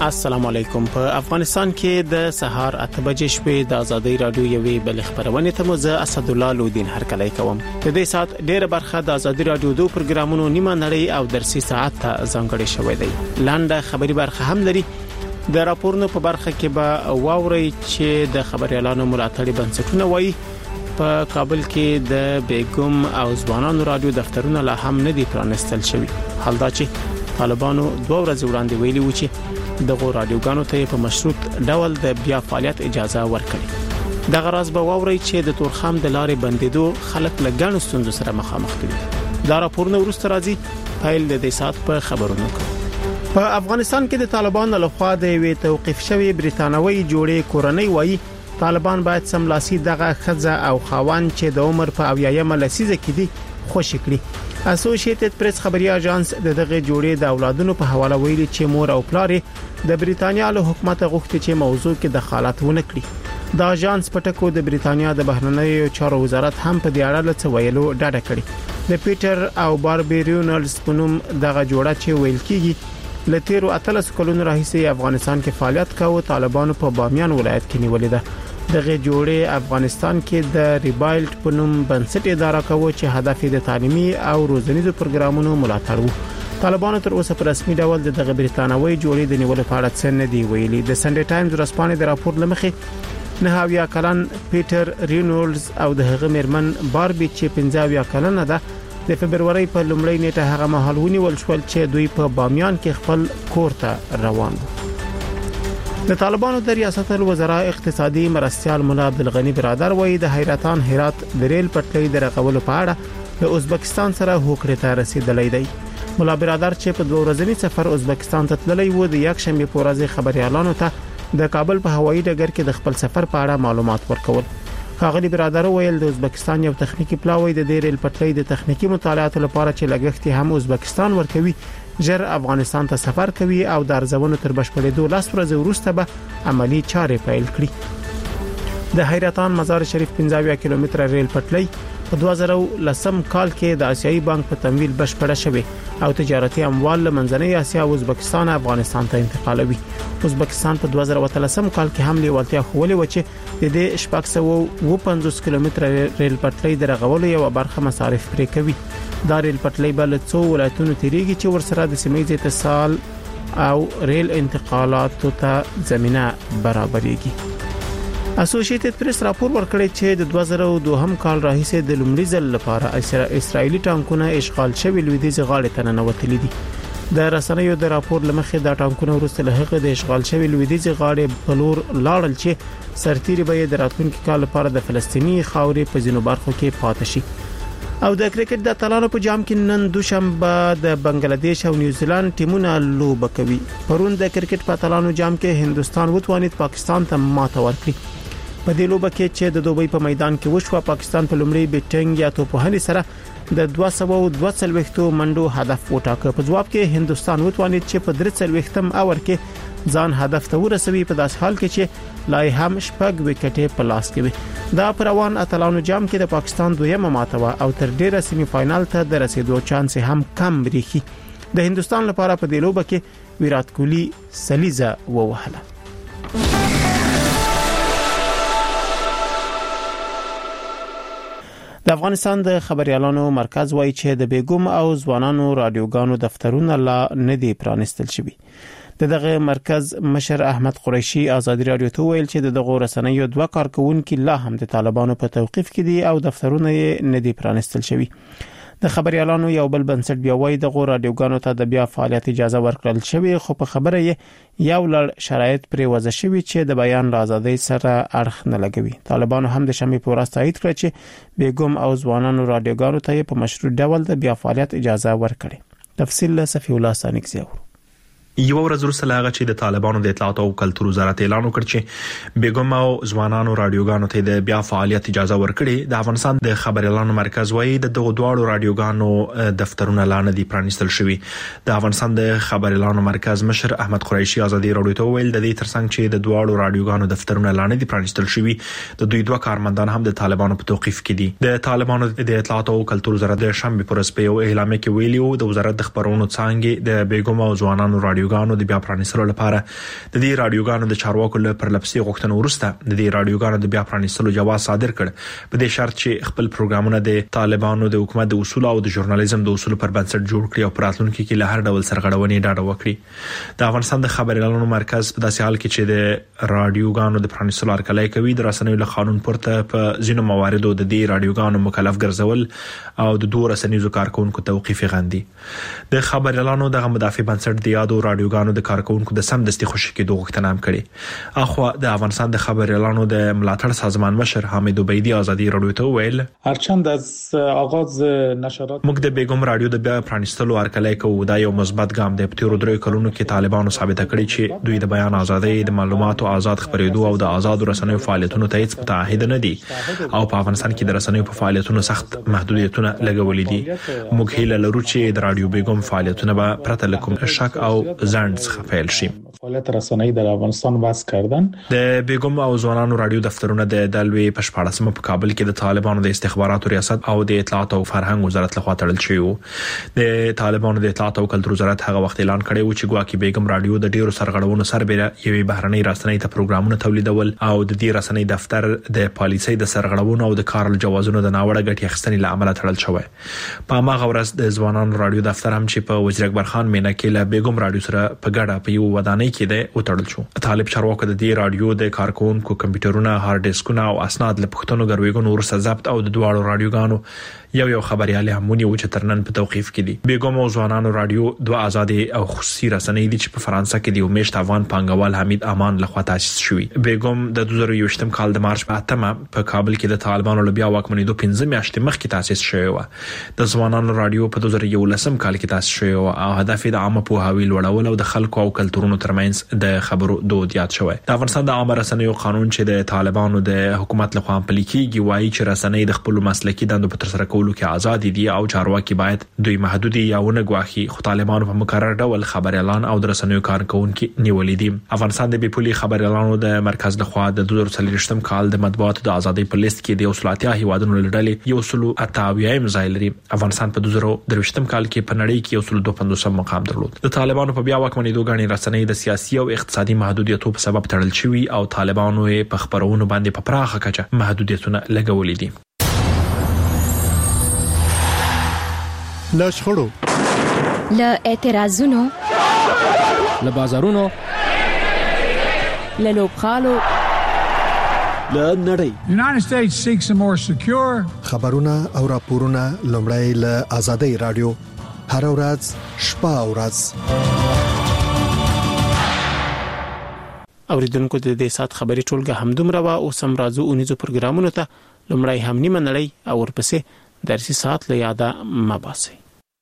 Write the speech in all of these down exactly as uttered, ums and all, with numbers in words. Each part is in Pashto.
السلام علیکم. په افغانستان کې د سهار اته بجې شپې د ازادي رادیو یوې بل خبرونه ته مزه اسد الله لودین هرکلی کوم. د دې سات ډیره برخه د ازادي رادیو دوه پروګرامونو نیمه نړۍ او درسي ساعت ته ځانګړې شوې ده. لاندې خبري برخه هم لري. د راپورونو په برخه کې به واوري چې د خبريالانو ملاتړي بنسټونه وایي په کابل کې د بیګم او ځوانانو رادیو دفترونه لا هم نه دي پرانستل شوي. حال دا چې طالبانو دوه ورځې وړاندې ویلي و چې دغه رادیوګانو ته په مشروط ډول د بیا فعالیت اجازه ورکړي. د غراض به واوري چې د تورخم د لارې بندیدو خلک لګڼ ستونزو سره مخامخ دي. دا راپورونه ورسته راځي فایل د دې سات په خبرونو کې. په افغانستان کې د طالبانو لخوا د وی توقيف شوی بریتانوي جوړې کورنۍ وایي طالبان باید سملاسي دغه خزه او خاوند چې د عمر په اویایم لسیزه کې دي خوشی کړي. اسوسییټډ پریس خبري اژانس د دغه جوړې د اولادونو په حواله ویلي چې مور او پلار د بریتانیا له حکومت غوښتي چې موضوع کې دخالت ونه کړي. د اژانس پټکو د بریتانیا د بهرنیو چارو وزارت هم په دې اړه څه ویلو ډاډه کړي. د پیټر او باربي ریونلز په نوم دغه جوړه چې ویل کیږي لتیرو اتلس کلونو راهیسې افغانستان کې فعالیت کاوه. طالبانو په بامیان ولایت کې نیولې ده. دغه جوړې افغانستان کې د ریبایلټ په نوم بنسټ اداره کوي چې هدف یې د تعلیمي او روزنیزو پروګرامونو ملاتړ وو. طالبانو تر اوسه په رسمي ډول دغه بریتانوي جوړې د نیولو په اړه څه نه دی ویلي. د سنډي ټایمز ورځپاڼې د راپور لمخې نه هاویا کلن پیټر رینولز او د هغه مرمن باربي چې پنځه کلنه ده د فبرवरी په لومړۍ نیټه هغه مهال ونیول شو چې دوی په بامیان کې خپل کور ته روان وو. د طالبانو د ریاست الوزرا اقتصادي مرستيال مولا عبدالغنی برادر وایي د حیرتان هرات د ریل پټلۍ د رغولو په اړه د ازبکستان سره هوکړه ته رسیدلې دی. مولا برادر چې په دوه ورځنی سفر ازبکستان ته تللی و د یک شنبه په ورځ خبريالانو ته د کابل په هوایي ډګر کې د خپل سفر په اړه معلومات ورکول. هغه برادر ویل د ازبکستان یو تخنیکی پلاوی د ریل پټلۍ د تخنیکی مطالعاتو لپاره چې لګښت هم ازبکستان ورکوي ژر افغانستان ته سفر کوي او د ارزونو تر بشپړېدو لاس ورځې وروسته به عملی چارې پیل کړي. د حیرتان مزار شریف پنځه کیلومتره ریل پټلۍ په دوه زره لسم کال کې د آسیایي بانک په تمویل بشپړه شوه او تجارتي اموال له منځنۍ اسیا او ازبکستان افغانستان ته انتقالوي. ازبکستان په دوه زره اتلسم کال کې هم لیوالتیا خولې و چې د دې شپږ سوه و پنځوس کیلومتره ریل پټلۍ د رغولو یو برخه مصارف پرې کوي. دا ریل پټلۍ بل څو ولایتونو تیریږي چې ورسره د سیمې اتصال او ریل انتقالاتو ته زمينه برابرېږي. اسوسییټډ پریس راپور ورکړی چې د دوه زره دوه کال راهیسې د لومړي ځل لپاره اسرایلی ټانکونه اشغال شوی لویدیځ غاړې ته ننوتلي دي. د رسنیو د راپور لمخې د ټانکونو وروسته له هغه د اشغال شوی لویدیځ غاړې په لور لاړل چې سرتیري به د راتلونکي کال لپاره د فلسطینی خاورې په ځینو برخو کې پاتې شي. او د کرکټ د اتلانو په جام کې نن دوشنبه د بنگلاديش او نیوزیلند ټیمونه لوبه کوي. پرون د کرکټ په اتلانو جام کې هندستان وتوانید پاکستان ته ماته ورکړي. په دې لوبه کې چې د دوبۍ په میدان کې وشو پاکستان په لومړي بیټینګ یا توپوهنې سره د دوه سوه دوه څلوېښت منډو هدف وټاکه. په جواب کې هندستان وتوانید چې په درې څلوېښتم اور کې ځان هدف ته ورسوي په داس حال کې چې لای هم شپږ وکټې په لاس کې وي. دا پروان اتلانو جام کې د پاکستان دویمه ماته وا او تر ډیره سیمه فائنل ته د رسیدو چانس هم کم بریخي. د هندستان لپاره په دې لوبه کې ویرات کوهلی سلیزه ووهله. د افغانستان د خبريالانو مرکز وایي چې د بیګم او ځوانانو رادیوګانو دفترونه لا نه دي پرانستل شوي. دغه مرکز مشر احمد قریشي ازادي رادیو ته ویل چې دغه رسنیو دوه کارکونکو لا هم د طالبانو په توقيف کې دي او دفترونه یې نه دي پرانستل شوي. د خبريالانو یو بل بنسټ بیا وایي دغه رادیوګانو ته د بیا فعالیت اجازه ورکړل شوی خو په خبره یې یو لړ شرایط پرې وضع شوی چې د بیان آزادۍ سره اړخ نه لګوي. طالبانو هم د شنبه په ورځ تایید کړ چې بیګم او ځوانانو رادیوګانو ته په مشروع ډول د بیا فعالیت اجازه ورکړي. تفصیل صفی الله سانکزیو. یو ورځ وروسته لاغه چې د طالبانو د اطلاعات او کلتور وزارت اعلان وکړ چې بیګم او ځوانانو رادیوګانو ته د بیا فعالیت اجازه ورکړي. د افغانستان د خبريالانو مرکز وایي د دغه دواړو رادیوګانو دفترونه لا نه دي پرانستل شوي. د افغانستان د خبريالانو مرکز مشر احمد قریشي ازادي رادیو ته ویل د دې ترڅنګ چې د دواړو رادیوګانو دفترونه لا نه دي پرانستل شوي د دوی دوه کارمندان هم د طالبانو په توقيف کې دي. د طالبانو د اطلاعات او کلتور وزارت د شنبه پر سپیو اعلان کې ویلي و د وزارت د خبرونو څنګه د بیګم او ځوانانو رادیو رادیوګانو د بیا پرانیستلو لپاره د دې رادیوګانو د چارواکو له پرلپسې غوښتنو وروسته د دې رادیوګانو د بیا پرانیستلو جواز صادر کړ په دې شرط چې خپل پروګرامونه د طالبانو د حکومت د اصول او د ژورنالیزم د اصول پر بنسټ جوړ کړي او پراتلونکو کې له هر ډول سرغړونې ډاډه وکړي. د افغانستان د خبري اعلانونو مرکز په داسې حال کې چې د رادیوګانو د پرانیستلو هرکلی کوي د رسنیو له قانون پورته په ځینو مواردو د دې رادیوګانو مکلف ګرځول او د دوه رسنیزو کارکونکو توقيف غندي. د خبر اعلانو دغه مدافع بنسټ د یادو رادیوګانو د کارکونکو د سمدستي خوشی کېدو غوښتنه هم کړې. اخو د افغانستان د خبر اعلانو د ملاتړ سازمان مشر حامد عبیدی ازادي رادیو ته ویل هرچند از آغاز نشرات موږ د بیگم رادیو د بیا پرانیستلو هرکلی کوو دا یو مثبت ګام دی. په تیرو درې کلونو کې طالبانو ثابت کړی چې دوی د بیان ازادي د معلوماتو آزاد خبرېدو او د آزاد رسنیو فعالیتونو ته هیڅ متعهد نه دي او په افغانستان کې د رسنیو په فعالیتونو سخت محدودیتونه لګولې دي. موږ هیله لرو چې د رادیو بیگم فعالیتونه به پرته له کوم شک او ځنډ څخه پیل شي. فعالیت رسنۍ در افغانستان بس کردن د بیگم او ځوانانو رادیو دفترونه د دلوي په شپاړسمه په کابل کې د طالبانو د استخباراتو ریاست او د اطلاعات او فرهنګ وزارت لخوا تړل شوی وو. د طالبانو د اطلاعات او کلتور وزارت هغه وخت اعلان کړی و چې ګواکې بیگم رادیو د ډیرو سرغړونو سربېره یوې بهرنۍ رسنۍ ته پروګرامونه تولیدول او د دې رسنۍ دفتر د پالیسۍ د سرغړونو او د کار جوازونو د ناوړه ګټې اخیستنې له امله تړل شوی. په هغه ورځ د ځوانانو رادیو دفتر هم چې په وزیر اکبر خان میناکې له بیگم رادیو سره په ګډه په یو ودانۍ کې د وټړل شو. طالب چارواکو د دې رادیو د کارکونکو کمپیوټرونه، هارد ډیسکونه او اسناد له پښتنو ګرويګونو ورسره ضبط او د دواړو رادیوګانو یو یو خبريالي همونی و چې ترنن په توقيف کې دي. بیگم او ځوانانو رادیو دوه آزاد او خصوصي رسنۍ دي چې په فرانسه کې دی او میشت افغان پانګوال حمید امان لخوا تاسیس شوی. بیگم د دوه زره یوویشتم کال د مارچ په اتمه په کابل کې د طالبانو له بیا واکمنېدو پنځه میاشتې مخکې تاسیس شوی و. د ځوانانو رادیو په دوه زره یولسم کال کې تاسیس شوی او هدف د عامه پوهاوي لوړول او د خلکو او کلتورونو ترمنځ د خبرو دود یاد شوی. د افغانستان د عامه رسنیو قانون چې د طالبانو د حکومت لخوا پلي کیږي وایي چې رسنۍ د خپل مسلکي دندو په تر سره کولو کې آزاد دي او چارواکي باید دوی محدودي یا ونه غواخي. خو طالبانو په مقرر ډول خبر اعلان او د رسنیو کارکونکو نیولې دي. افغانستان د بیپولي خبر اعلانو د مرکز لخوا د دوه زره څلوېښتم کال د مطبوعاتو د ازادۍ په لیست کې د اصولاتیا هیوادونو لړلې یو سلو اتاویایم ځای لري. افغانستان په دوه زره درویشتم کال کې په نړۍ کې یو سلو دوه پنځوسم مقام درلود. د طالبانو په بیا واکمنېدو غاڼې رسنۍ د سیاسي او اقتصادي محدودیتونو په سبب تړل شوی او طالبانو په خبرونو باندې په پراخه کچه محدودیتونه لګولې دي. له شخړو، له اعتراضونو، له بازارونو، له لوبغالو، له نړۍ United States seeks a more secure خبرونه او راپورونه لومړی له آزادۍ رادیو هر ورځ شپه او ورځ. اوریدونکو د دې سات خبري ټولګه همدومره وا او سم راځو اونیزو پروګرامونو ته لومړی هم نیمه نړۍ او ورپسې درسي سات له یاده مباسي.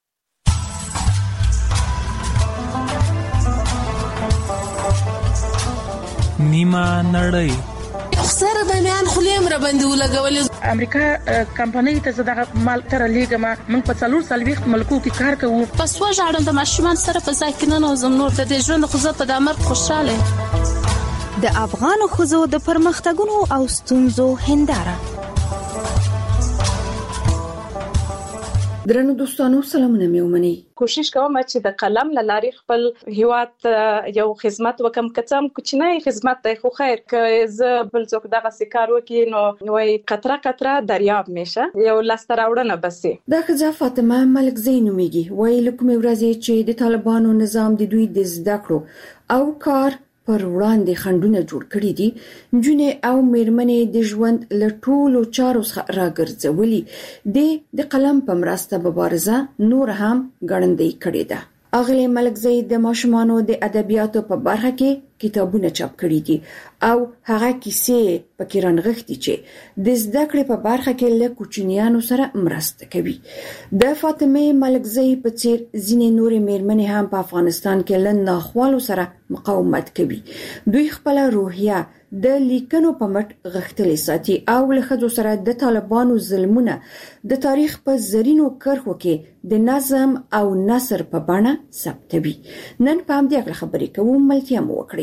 نیمه نړۍ سره د میان خلیم را باندې ولګول. امریکا کمپنۍ ته زړه مال تر لیګما موږ په څلور سلويخت ملکو کې کار کوو. پس وژاړم د ماشومان سره په ځای کې نه نوزم نور د دې ژوند خو زه په دامر خوشاله. د افغان خزو د پرمختګونو او ستونزو هنداره. درنو دوستانو سلامونه مې ومني. کوشش کوم چې د قلم لاري خپل هیواد یو خدمت وکم کڅم کوچنی خدمت دی خو خیر که ز بل څوک دغه سکار وکي نو وای قطره قطره دریاب میشه یو لاستر اورنه بسي. دا خزه فاطمه ملک زینومیږي وای لکه مې ورځي چې د طالبانو نظام د دوی د زده کړو او کار پر وړاندې خندونه جوړ کړی دي. جنې او میرمنې د ژوند له ټولو چارو څخه راګرځولي دي د قلم په مرسته مبارزه نور هم ګړندۍ کړې ده. اغلی ملک زید د ماشومانو د ادبیاتو په برخه کې کتابونه چاپ کړي دي او هغه کیسې پکې رانغښتي چې د زده کړې په برخه کې له کوچنیانو سره مرسته کوي. د فاطمه ملک زید په څیر ځینې نورې میرمنې هم په افغانستان کې له ناخوالو سره مقاومت کوي. دوی خپل روحیه د لیکنو په مټ غښتلې ساتي او له ښځو سره د طالبانو ظلمونه د تاریخ په زرینو کرښو کې د نظم او نثر په بڼه ثبتوي. نن په همدې اړه خبرې کوو. ملتیا مو وکړئ.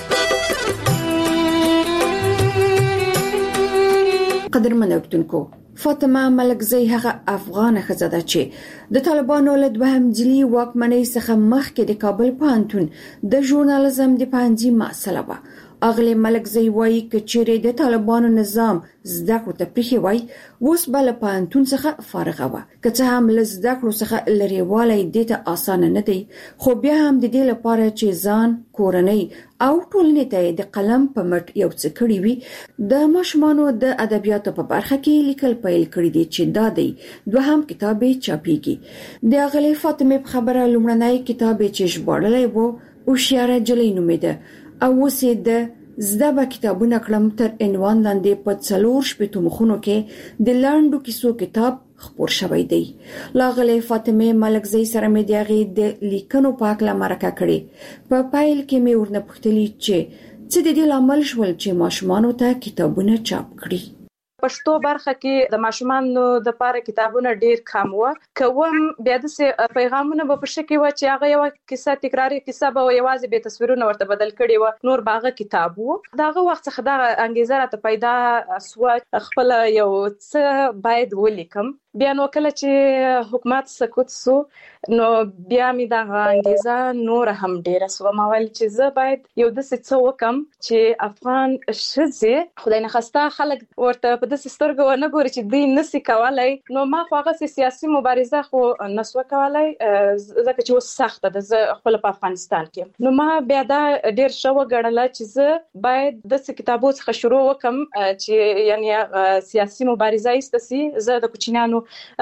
قدرمن اوریدونکو فاطمه ملکزی هغه افغان ښځه ده چې د طالبانو له دوهم ځلي واکمنۍ څخه مخکې د کابل پوهنتون د ژورنالیزم د پوهنځي محصله وه. اغلی ملکزی وایي که چیرې د طالبانو نظام زده کړو ته پریښی وای اوس به له پوهنتون څخه فارغه وه. که څه هم له زده کړو څخه لرېوالی دې ته اسانه نه دی، خو بیا هم د دې لپاره چې ځان، کورنۍ او ټولنې ته د قلم په مټ یو څه کړي وي، د ماشومانو د ادبیاتو په برخه کې لیکل پیل کړي دي چې دا دی دوهم کتاب یې چاپیږي. د اغلی فاطمه په خبره لومړنی کتاب یې چې ژباړلی و هوښیاره نجلۍ نومیده او اوس یې د زده به کتابونه کړم تر عنوان لاندې په څلور شپېتو مخونو کې د لنډو کیسو کتاب خپور شوی دی. لاغلی فاطمه ملکزی سره مې د هغې د لیکنو په هکله مرکه کړې. په پیل کې مې ورنه پوښتلي چې څه د دې لامل شول چې ماشومانو ته کتابونه چاپ کړي. پښتو برخه کې د ماشومانو د لپاره کتابونه ډیر کم و، کوم بیا د پیغامونه په شکل و چې هغه یو کیسه تکراری کیسه به یوازې به تصویرونه ورته بدل کړي و، نور باغه کتاب و. داغه وخت څخه دا انګیزه راته پیدا سو خپل یو څه باید ولیکم. بیا نو کله چې حکومت سکوت سو نو بیا می دا انګیزه نور هم ډیره سو. ما ویل چې زه باید یو د څه وکم چې افغان ښځې خدای نه خواسته خلک ورته په داسې سترګو ونه ګوري چې دوی نسي کولای. نو ما خو هغه سیاسي مبارزه خو نسو کولای ځکه چې اوس سخته ده، زه خپل په افغانستان کې. نو ما بیا دا ډیر شو غړله چې زه باید د کتابو څخه شروع وکم چې یعنی سیاسي مبارزه ایستسي. زه د کوچنیانو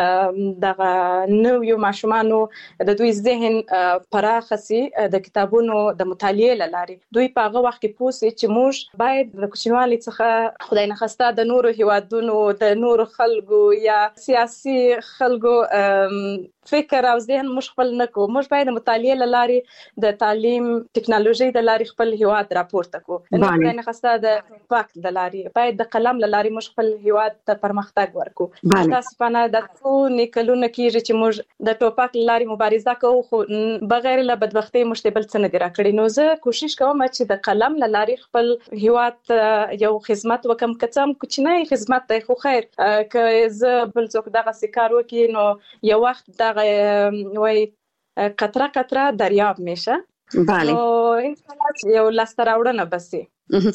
دغه نویو ماشومانو د دوی ذهن پراخ سي د کتابونو د مطالعې لارې دوی په هغه وخت کې پوسي چې موږ باید د کوچنیوالي څخه خدای نه خواسته د نورو هیوادونو د نورو خلکو یا سیاسي خلکو فکر او ذهن موږ خپل نه کوو. موږ باید د مطالعې لارې د تعلیم ټکنالوژي د لارې خپل هیواد راپورته کوو. خدای نه خواسته د وخت د لارې باید د قلم لارې موږ خپل هیواد ته پرمختګ ورکوو. تاسو په د څو نکلونه کېږي چې موږ د ټوپک لارې مبارزه کوو، خو بغیر له بدبختۍ موږ ته بل څه نه دي راکړي. نو زه کوشش کوم چې د قلم لارې خپل هیواد یو خدمت وکم، که څه هم کوچنی خدمت دی خو خیر. که زه بل څوک دغه کار وکړي نو یو وخت دغه وای قطره قطره دریاب میشه. بله. نو ان شاء الله یو لاسته راوړنه بسي.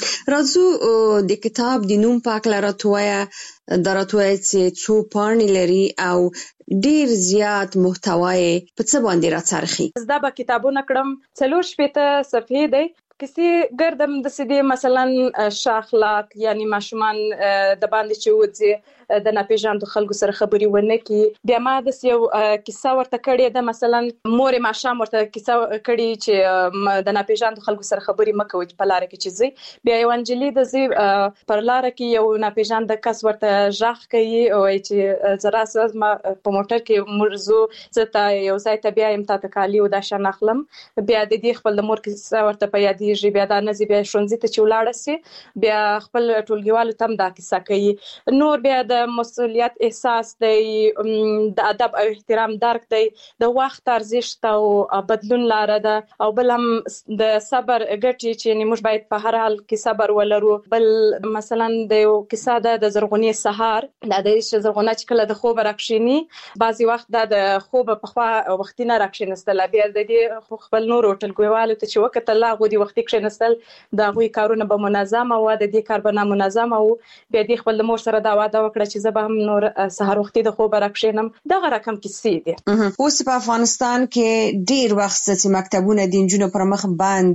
راځو د کتاب د نوم په اړه راټویا دراتوي چې څو پاڼې لري او ډیر زیات محتوای په څه باندې راڅرخي. زدا به کتابونه کړم څلور شپېته صفحې دی. کسی ګردم د سدي مثلا شاخلاق یعنی ماشومان د باندې چې وځي د ناپېژاندو خلکو سره خبري ونه کی. بیا ما د یو کیسه ورته کړې ده، مثلا مور ماشام ورته کیسه کړې چې د ناپېژاندو خلکو سره خبري مکوي په لار کې چې زی. بیا یو انجلی د زی پر لار کې یو ناپېژاند کس ورته ژغ کوي او چې زرا ساز ما په موټر کې مرزو زته یو ځای ته بیا ام ته کالی او د شان اخلم. بیا د دې خپل د مور کیسه ورته په یاد دی، بیا د نزی بیا شونځي ته چولاړه سي، بیا خپل ټولګیوالو تم دا کیسه کوي. نور بیا د مسؤلیت احساس دی، د ادب او احترام درک دی، د وخت ارزښت او بدلون لاره ده، او بل هم د صبر ګټي چې موږ باید په هر حال کې صبر ولرو. بل مثلا د یو کیسه ده د زرغونی سهار، د دې زرغونه چې کله د خوب راکښینی بعضی وخت د خوب په خوا وختینه راکښینستل، بیا د دې خپل نور ټولګیوالو ته چې وخت لا غوډي وخت کښینستل دا غوي کارونه به منظم او د دې کار به منظم او بیا د خپل مور سره دا وعده وکړه چې زه به هم نور سحر وختي د خوب راکښینم. دغه رقم کیسې دي. اوس په افغانستان کې ډیر وخت چې مکتبونه د نجونو پر مخ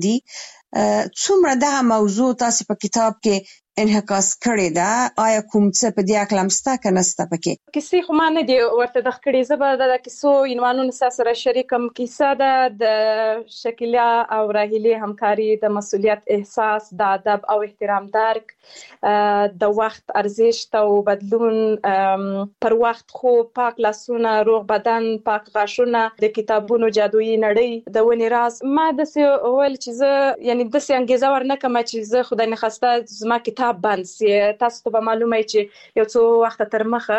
باندې څومره دغه موضوع تاسو په کتاب کې انعکاس کړی دا، آیا کوم څه په دې اړه مسته کنه سته پکې؟ کیسې خو ما نه دی ورته د خکړې زبر د کیسو عنوانونو سره شریکم. کیسه ده د شکیلا او راهیلې همکاري، د مسؤلیت احساس، د ادب او احترام درک، د وخت ارزښت او بدلون، پر وخت خو پاک لاسونه، روغ بدن، پاک غاښونه، د کتابونو جادویي نړۍ، د ونې راز. ما د څه ول چې زه یعنی د څه انګیزه ورنکم چې زه خدای نه خواسته زما کتاب بند سي. تاسو ته معلومه چې یو څو وخت تر مخه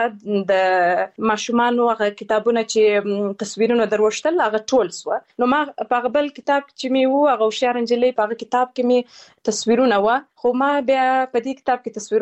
د ماشومانو هغه کتابونه چې تصویرونه دروشتل هغه ټول سو. نو ما په بل کتاب چې می وو هغه شهرنجلې په کتاب کې می تصویرونه و، خو ما بیا په دې کتاب کې تصویر